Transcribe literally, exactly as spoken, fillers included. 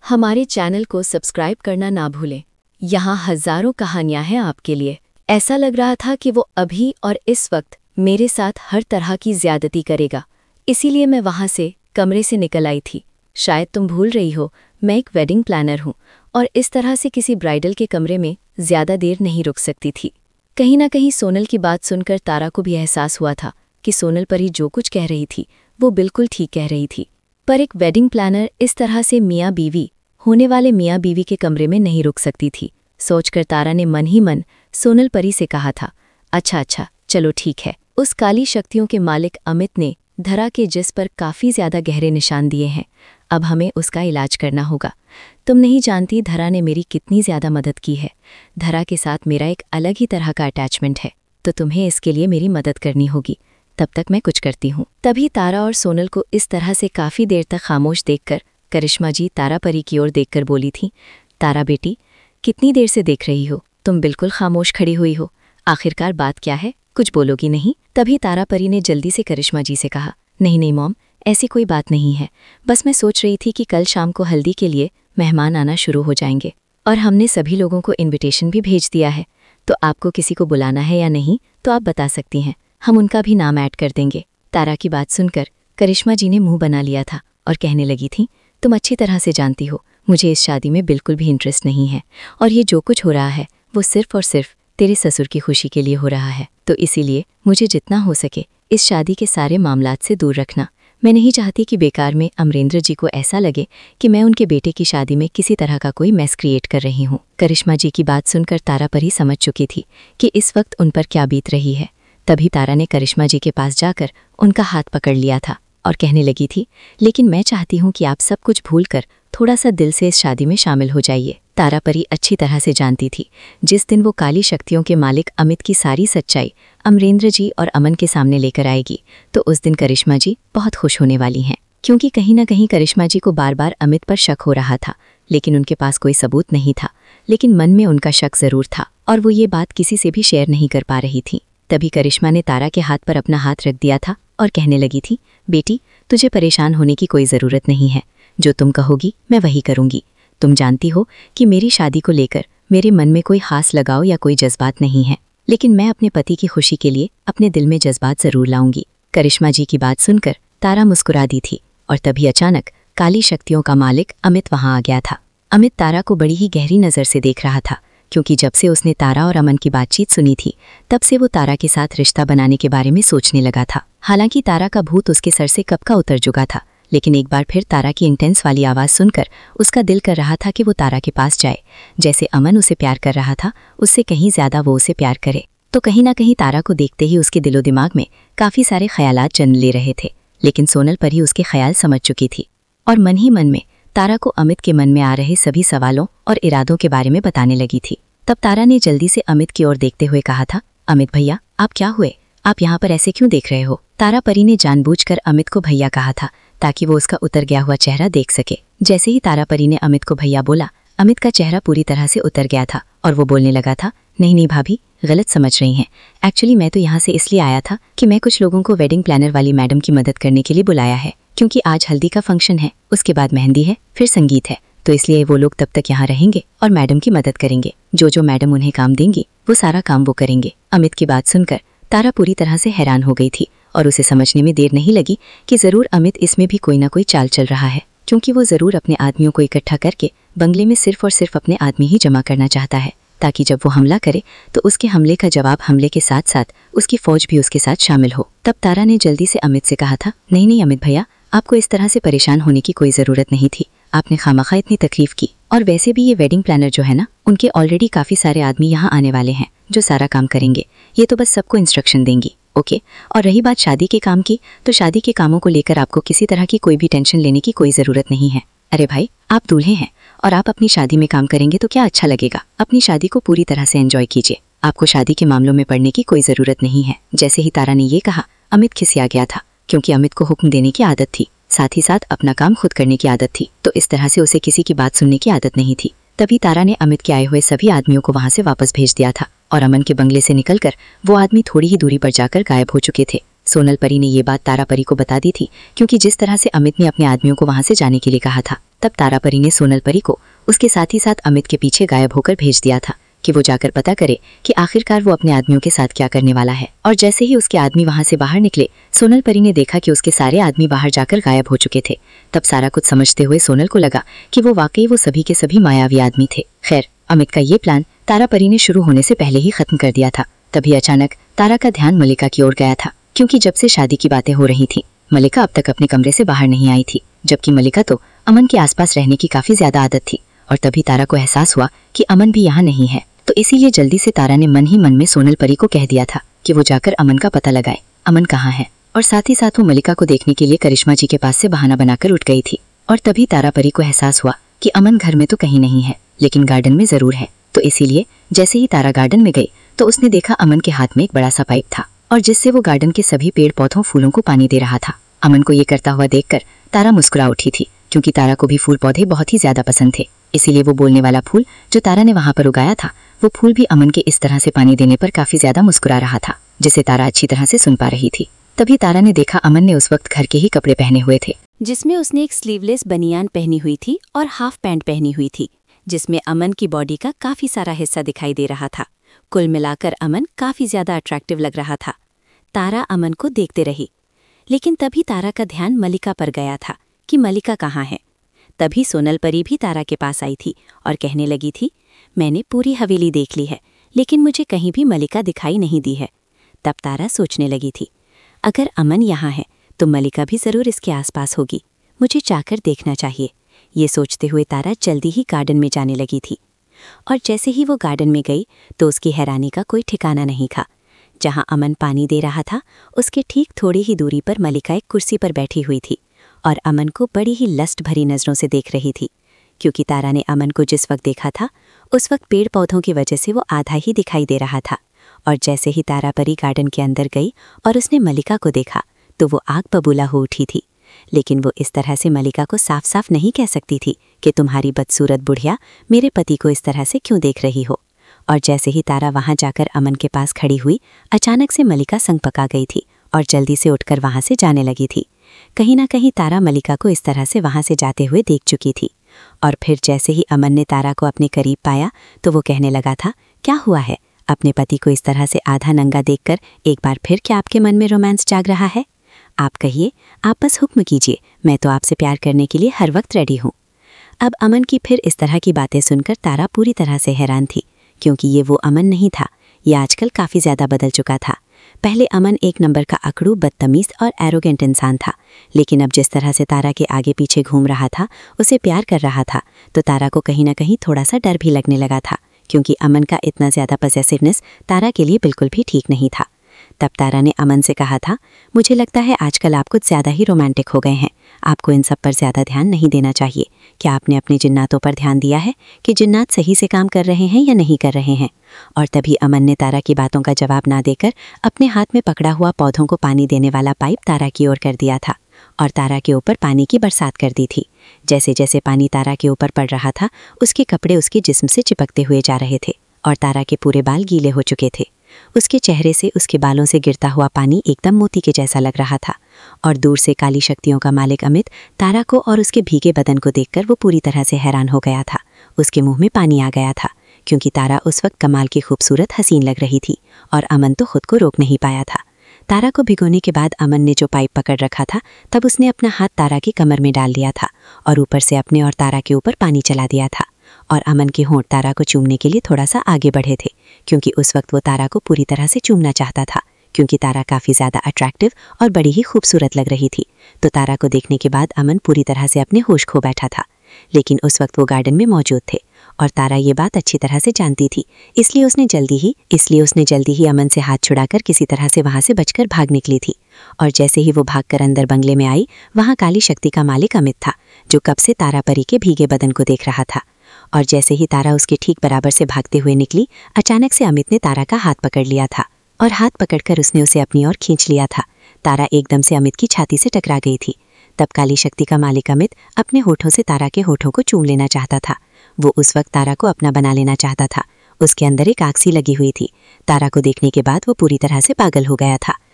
हमारे चैनल को सब्सक्राइब करना ना भूलें। यहाँ हजारों कहानियां हैं आपके लिए। ऐसा लग रहा था कि वो अभी और इस वक्त मेरे साथ हर तरह की ज्यादती करेगा, इसीलिए मैं वहाँ से कमरे से निकल आई थी। शायद तुम भूल रही हो, मैं एक वेडिंग प्लानर हूँ और इस तरह से किसी ब्राइडल के कमरे में ज्यादा देर नहीं रुक सकती थी। कहीं ना कहीं सोनल की बात सुनकर तारा को भी एहसास हुआ था कि सोनल परी जो कुछ कह रही थी वो बिल्कुल ठीक कह रही थी। पर एक वेडिंग प्लानर इस तरह से मियाँ बीवी होने वाले मियाँ बीवी के कमरे में नहीं रुक सकती थी। सोचकर तारा ने मन ही मन सोनल परी से कहा था, अच्छा अच्छा चलो ठीक है। उस काली शक्तियों के मालिक अमित ने धरा के जिस पर काफ़ी ज़्यादा गहरे निशान दिए हैं, अब हमें उसका इलाज करना होगा। तुम नहीं जानती धरा ने मेरी कितनी ज़्यादा मदद की है। धरा के साथ मेरा एक अलग ही तरह का अटैचमेंट है, तो तुम्हें इसके लिए मेरी मदद करनी होगी। तब तक मैं कुछ करती हूँ। तभी तारा और सोनल को इस तरह से काफ़ी देर तक खामोश देखकर करिश्मा जी तारा परी की ओर देखकर बोली थी, तारा बेटी कितनी देर से देख रही हो? तुम बिल्कुल खामोश खड़ी हुई हो। आखिरकार बात क्या है, कुछ बोलोगी नहीं? तभी तारा परी ने जल्दी से करिश्मा जी से कहा, नहीं नहीं मॉम, ऐसी कोई बात नहीं है। बस मैं सोच रही थी कि कल शाम को हल्दी के लिए मेहमान आना शुरू हो जाएंगे और हमने सभी लोगों को इन्विटेशन भी भेज दिया है, तो आपको किसी को बुलाना है या नहीं तो आप बता सकती हैं, हम उनका भी नाम ऐड कर देंगे। तारा की बात सुनकर करिश्मा जी ने मुंह बना लिया था और कहने लगी थी, तुम अच्छी तरह से जानती हो मुझे इस शादी में बिल्कुल भी इंटरेस्ट नहीं है और ये जो कुछ हो रहा है वो सिर्फ और सिर्फ तेरे ससुर की खुशी के लिए हो रहा है, तो इसीलिए मुझे जितना हो सके इस शादी के सारे मामलात से दूर रखना। मैं नहीं चाहती कि बेकार में अमरेंद्र जी को ऐसा लगे कि मैं उनके बेटे की शादी में किसी तरह का कोई मैस क्रिएट कर रही हूँ। करिश्मा जी की बात सुनकर तारा परी समझ चुकी थी कि इस वक्त उन पर क्या बीत रही है। तभी तारा ने करिश्मा जी के पास जाकर उनका हाथ पकड़ लिया था और कहने लगी थी, लेकिन मैं चाहती हूँ कि आप सब कुछ भूलकर थोड़ा सा दिल से इस शादी में शामिल हो जाइए। तारा परी अच्छी तरह से जानती थी जिस दिन वो काली शक्तियों के मालिक अमित की सारी सच्चाई अमरेंद्र जी और अमन के सामने लेकर आएगी, तो उस दिन करिश्मा जी बहुत खुश होने वाली हैं, क्योंकि कहीं ना कहीं करिश्मा जी को बार बार अमित पर शक हो रहा था, लेकिन उनके पास कोई सबूत नहीं था। लेकिन मन में उनका शक जरूर था और वो ये बात किसी से भी शेयर नहीं कर पा रही थी। तभी करिश्मा ने तारा के हाथ पर अपना हाथ रख दिया था और कहने लगी थी, बेटी तुझे परेशान होने की कोई ज़रूरत नहीं है, जो तुम कहोगी मैं वही करूँगी। तुम जानती हो कि मेरी शादी को लेकर मेरे मन में कोई खास लगाव या कोई जज्बात नहीं है, लेकिन मैं अपने पति की खुशी के लिए अपने दिल में जज्बात ज़रूर लाऊंगी। करिश्मा जी की बात सुनकर तारा मुस्कुरा दी थी और तभी अचानक काली शक्तियों का मालिक अमित वहाँ आ गया था। अमित तारा को बड़ी ही गहरी नज़र से देख रहा था, क्योंकि जब से उसने तारा और अमन की बातचीत सुनी थी तब से वो तारा के साथ रिश्ता बनाने के बारे में सोचने लगा था। हालांकि तारा का भूत उसके सर से कब का उतर चुका था, लेकिन एक बार फिर तारा की इंटेंस वाली आवाज़ सुनकर उसका दिल कर रहा था कि वो तारा के पास जाए। जैसे अमन उसे प्यार कर रहा था उससे कहीं ज़्यादा वो उसे प्यार करे। तो कहीं ना कहीं तारा को देखते ही उसके दिलो दिमाग में काफ़ी सारे ख्यालात जन्म ले रहे थे, लेकिन सोनल परी उसके ख्याल समझ चुकी थी और मन ही मन में तारा को अमित के मन में आ रहे सभी सवालों और इरादों के बारे में बताने लगी थी। तब तारा ने जल्दी से अमित की ओर देखते हुए कहा था, अमित भैया आप क्या हुए, आप यहाँ पर ऐसे क्यों देख रहे हो? तारा परी ने जानबूझकर अमित को भैया कहा था ताकि वो उसका उतर गया हुआ चेहरा देख सके। जैसे ही तारा परी ने अमित को भैया बोला, अमित का चेहरा पूरी तरह से उतर गया था और वो बोलने लगा था, नहीं नहीं भाभी गलत समझ रही हैं, एक्चुअली मैं तो यहाँ से इसलिए आया था कि मैं कुछ लोगों को वेडिंग प्लानर वाली मैडम की मदद करने के लिए बुलाया है, क्योंकि आज हल्दी का फंक्शन है, उसके बाद मेहंदी है, फिर संगीत है, तो इसलिए वो लोग तब तक यहाँ रहेंगे और मैडम की मदद करेंगे। जो जो मैडम उन्हें काम देंगी वो सारा काम वो करेंगे। अमित की बात सुनकर तारा पूरी तरह से हैरान हो गई थी और उसे समझने में देर नहीं लगी कि ज़रूर अमित इसमें भी कोई ना कोई चाल चल रहा है, क्योंकि वो ज़रूर अपने आदमियों को इकट्ठा करके बंगले में सिर्फ और सिर्फ अपने आदमी ही जमा करना चाहता है, ताकि जब वो हमला करे तो उसके हमले का जवाब हमले के साथ साथ उसकी फौज भी उसके साथ शामिल हो। तब तारा ने जल्दी से अमित से कहा था, नहीं नहीं अमित भैया आपको इस तरह से परेशान होने की कोई ज़रूरत नहीं थी, आपने खामखा इतनी तकलीफ की, और वैसे भी ये वेडिंग प्लानर जो है ना, उनके ऑलरेडी काफ़ी सारे आदमी यहाँ आने वाले हैं जो सारा काम करेंगे, ये तो बस सबको इंस्ट्रक्शन देंगी, ओके। और रही बात शादी के काम की, तो शादी के कामों को लेकर आपको किसी तरह की कोई भी टेंशन लेने की कोई ज़रूरत नहीं है। अरे भाई आप दूल्हे हैं और आप अपनी शादी में काम करेंगे तो क्या अच्छा लगेगा। अपनी शादी को पूरी तरह से एंजॉय कीजिए, आपको शादी के मामलों में पड़ने की कोई ज़रूरत नहीं है। जैसे ही तारा ने ये कहा, अमित खिसिया गया था, क्योंकि अमित को हुक्म देने की आदत थी, साथ ही साथ अपना काम खुद करने की आदत थी, तो इस तरह से उसे किसी की बात सुनने की आदत नहीं थी। तभी तारा ने अमित के आए हुए सभी आदमियों को वहां से वापस भेज दिया था और अमन के बंगले से निकलकर वो आदमी थोड़ी ही दूरी पर जाकर गायब हो चुके थे। सोनल परी ने ये बात तारा परी को बता दी थी, क्योंकि जिस तरह से अमित ने अपने आदमियों को वहां से जाने के लिए कहा था, तब तारा परी ने सोनल परी को उसके साथ ही साथ अमित के पीछे गायब होकर भेज दिया था कि वो जाकर पता करे कि आखिरकार वो अपने आदमियों के साथ क्या करने वाला है। और जैसे ही उसके आदमी वहां से बाहर निकले, सोनल परी ने देखा कि उसके सारे आदमी बाहर जाकर गायब हो चुके थे। तब सारा कुछ समझते हुए सोनल को लगा कि वो वाकई वो सभी के सभी मायावी आदमी थे। खैर, अमित का ये प्लान तारा परी ने शुरू होने से पहले ही खत्म कर दिया था। तभी अचानक तारा का ध्यान मलिका की ओर गया था, क्योंकि जब से शादी की बातें हो रही थी, मलिका अब तक अपने कमरे से बाहर नहीं आई थी, जबकि मलिका तो अमन के आसपास रहने की काफी ज्यादा आदत थी। और तभी तारा को एहसास हुआ कि अमन भी यहाँ नहीं है, तो इसीलिए जल्दी से तारा ने मन ही मन में सोनल परी को कह दिया था कि वो जाकर अमन का पता लगाए, अमन कहाँ है। और साथ ही साथ वो मलिका को देखने के लिए करिश्मा जी के पास से बहाना बनाकर उठ गई थी। और तभी तारा परी को एहसास हुआ कि अमन घर में तो कहीं नहीं है, लेकिन गार्डन में जरूर है। तो इसीलिए जैसे ही तारा गार्डन में गई तो उसने देखा अमन के हाथ में एक बड़ा सा पाइप था, और जिससे वो गार्डन के सभी पेड़ पौधों फूलों को पानी दे रहा था। अमन को ये करता हुआ देखकर तारा मुस्कुरा उठी थी, क्योंकि तारा को भी फूल पौधे बहुत ही ज्यादा पसंद थे। इसीलिए वो बोलने वाला फूल जो तारा ने वहां पर उगाया था, वो फूल भी अमन के इस तरह से पानी देने पर काफी ज्यादा मुस्कुरा रहा था, जिसे तारा अच्छी तरह से सुन पा रही थी। तभी तारा ने देखा अमन ने उस वक्त घर के ही कपड़े पहने हुए थे, जिसमें उसने एक स्लीवलेस बनियान पहनी हुई थी और हाफ पैंट पहनी हुई थी, जिसमें अमन की बॉडी का काफी सारा हिस्सा दिखाई दे रहा था। कुल मिलाकर अमन काफी ज्यादा अट्रैक्टिव लग रहा था। तारा अमन को देखते रही, लेकिन तभी तारा का ध्यान मलिका पर गया था कि मलिका कहाँ है। तभी सोनल परी भी तारा के पास आई थी और कहने लगी थी, मैंने पूरी हवेली देख ली है, लेकिन मुझे कहीं भी मलिका दिखाई नहीं दी है। तब तारा सोचने लगी थी, अगर अमन यहाँ है तो मलिका भी जरूर इसके आसपास होगी, मुझे जाकर देखना चाहिए। ये सोचते हुए तारा जल्दी ही गार्डन में जाने लगी थी। और जैसे ही वो गार्डन में गई तो उसकी हैरानी का कोई ठिकाना नहीं था। जहाँ अमन पानी दे रहा था, उसके ठीक थोड़ी ही दूरी पर मलिका एक कुर्सी पर बैठी हुई थी और अमन को बड़ी ही लस्ट भरी नज़रों से देख रही थी। क्योंकि तारा ने अमन को जिस वक्त देखा था, उस वक्त पेड़ पौधों की वजह से वो आधा ही दिखाई दे रहा था। और जैसे ही तारा परी गार्डन के अंदर गई और उसने मलिका को देखा, तो वो आग बबूला हो उठी थी। लेकिन वो इस तरह से मलिका को साफ साफ नहीं कह सकती थी कि तुम्हारी बदसूरत बुढ़िया मेरे पति को इस तरह से क्यों देख रही हो। और जैसे ही तारा वहां जाकर अमन के पास खड़ी हुई, अचानक से मलिका संग पका गई थी और जल्दी से उठकर वहां से जाने लगी थी। कहीं ना कहीं तारा मलिका को इस तरह से वहां से जाते हुए देख चुकी थी। और फिर जैसे ही अमन ने तारा को अपने करीब पाया तो वो कहने लगा था, क्या हुआ है, अपने पति को इस तरह से आधा नंगा देखकर एक बार फिर क्या आपके मन में रोमांस जाग रहा है? आप कहिए, आप बस हुक्म कीजिए, मैं तो आपसे प्यार करने के लिए हर वक्त रेडी हूँ। अब अमन की फिर इस तरह की बातें सुनकर तारा पूरी तरह से हैरान थी, क्योंकि ये वो अमन नहीं था, ये आजकल काफ़ी ज़्यादा बदल चुका था। पहले अमन एक नंबर का अकड़ू, बदतमीज़ और एरोगेंट इंसान था, लेकिन अब जिस तरह से तारा के आगे पीछे घूम रहा था, उसे प्यार कर रहा था, तो तारा को कहीं ना कहीं थोड़ा सा डर भी लगने लगा था, क्योंकि अमन का इतना ज़्यादा पॉसेसिवनेस तारा के लिए बिल्कुल भी ठीक नहीं था। तब तारा ने अमन से कहा था, मुझे लगता है आजकल आप कुछ ज़्यादा ही रोमांटिक हो गए हैं, आपको इन सब पर ज़्यादा ध्यान नहीं देना चाहिए। क्या आपने अपने जिन्नातों पर ध्यान दिया है कि जिन्नात सही से काम कर रहे हैं या नहीं कर रहे हैं? और तभी अमन ने तारा की बातों का जवाब ना देकर अपने हाथ में पकड़ा हुआ पौधों को पानी देने वाला पाइप तारा की ओर कर दिया था और तारा के ऊपर पानी की बरसात कर दी थी। जैसे जैसे पानी तारा के ऊपर पड़ रहा था, उसके कपड़े उसके जिस्म से चिपकते हुए जा रहे थे और तारा के पूरे बाल गीले हो चुके थे। उसके चेहरे से, उसके बालों से गिरता हुआ पानी एकदम मोती के जैसा लग रहा था। और दूर से काली शक्तियों का मालिक अमित तारा को और उसके भीगे बदन को देखकर वो पूरी तरह से हैरान हो गया था। उसके मुंह में पानी आ गया था, क्योंकि तारा उस वक्त कमाल की खूबसूरत हसीन लग रही थी और अमन तो खुद को रोक नहीं पाया था। तारा को भिगोने के बाद अमन ने जो पाइप पकड़ रखा था, तब उसने अपना हाथ तारा की कमर में डाल दिया था और ऊपर से अपने और तारा के ऊपर पानी चला दिया था। और अमन के होंठ तारा को चूमने के लिए थोड़ा सा आगे बढ़े थे, क्योंकि उस वक्त वो तारा को पूरी तरह से चूमना चाहता था, क्योंकि तारा काफ़ी ज़्यादा अट्रैक्टिव और बड़ी ही खूबसूरत लग रही थी। तो तारा को देखने के बाद अमन पूरी तरह से अपने होश खो बैठा था। लेकिन उस वक्त वो गार्डन में मौजूद थे और तारा ये बात अच्छी तरह से जानती थी, इसलिए उसने जल्दी ही इसलिए उसने जल्दी ही अमन से हाथ छुड़ाकर किसी तरह से वहाँ से बचकर भाग निकली थी। और जैसे ही वो भागकर अंदर बंगले में आई, वहाँ काली शक्ति का मालिक अमित था, जो कब से तारा परी के भीगे बदन को देख रहा था। और जैसे ही तारा उसके ठीक बराबर से भागते हुए निकली, अचानक से अमित ने तारा का हाथ पकड़ लिया था और हाथ पकड़कर उसने उसे अपनी ओर खींच लिया था। तारा एकदम से अमित की छाती से टकरा गई थी। तब काली शक्ति का मालिक अमित अपने होठों से तारा के होठों को चूम लेना चाहता था। वो उस वक्त तारा को अपना बना लेना चाहता था। उसके अंदर एक आग सी लगी हुई थी। तारा को देखने के बाद वो पूरी तरह से पागल हो गया था।